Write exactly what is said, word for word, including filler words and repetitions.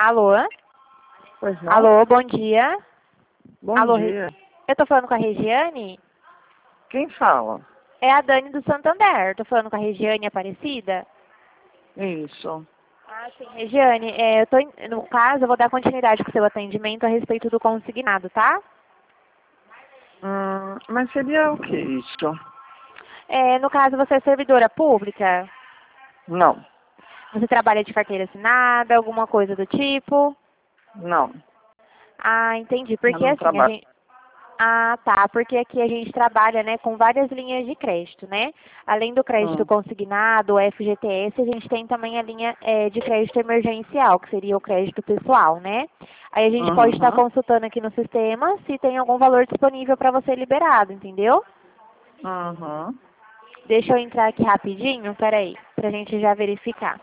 Alô? Pois não? Alô, bom dia. Bom Alô, Re- dia. eu tô falando com a Regiane? Quem fala? É a Dani do Santander. Tô falando com a Regiane Aparecida? Isso. Ah, sim, Regiane, é, eu tô, em- no caso, eu vou dar continuidade com o seu atendimento a respeito do consignado, tá? Hum, mas seria o que isso? É, no caso, você é servidora pública? Não, Você trabalha de carteira assinada, alguma coisa do tipo? não. Ah, entendi. Eu Porque não assim, a trabalho. gente... Ah, tá. Porque aqui a gente trabalha, né, com várias linhas de crédito, né? Além do crédito Hum, consignado, o F G T S, a gente tem também a linha eh, de crédito emergencial, que seria o crédito pessoal, né? Aí a gente pode estar uhum, consultando aqui no sistema se tem algum valor disponível para você liberado, entendeu? uhum. Deixa eu entrar aqui rapidinho, peraí, pra gente já verificar.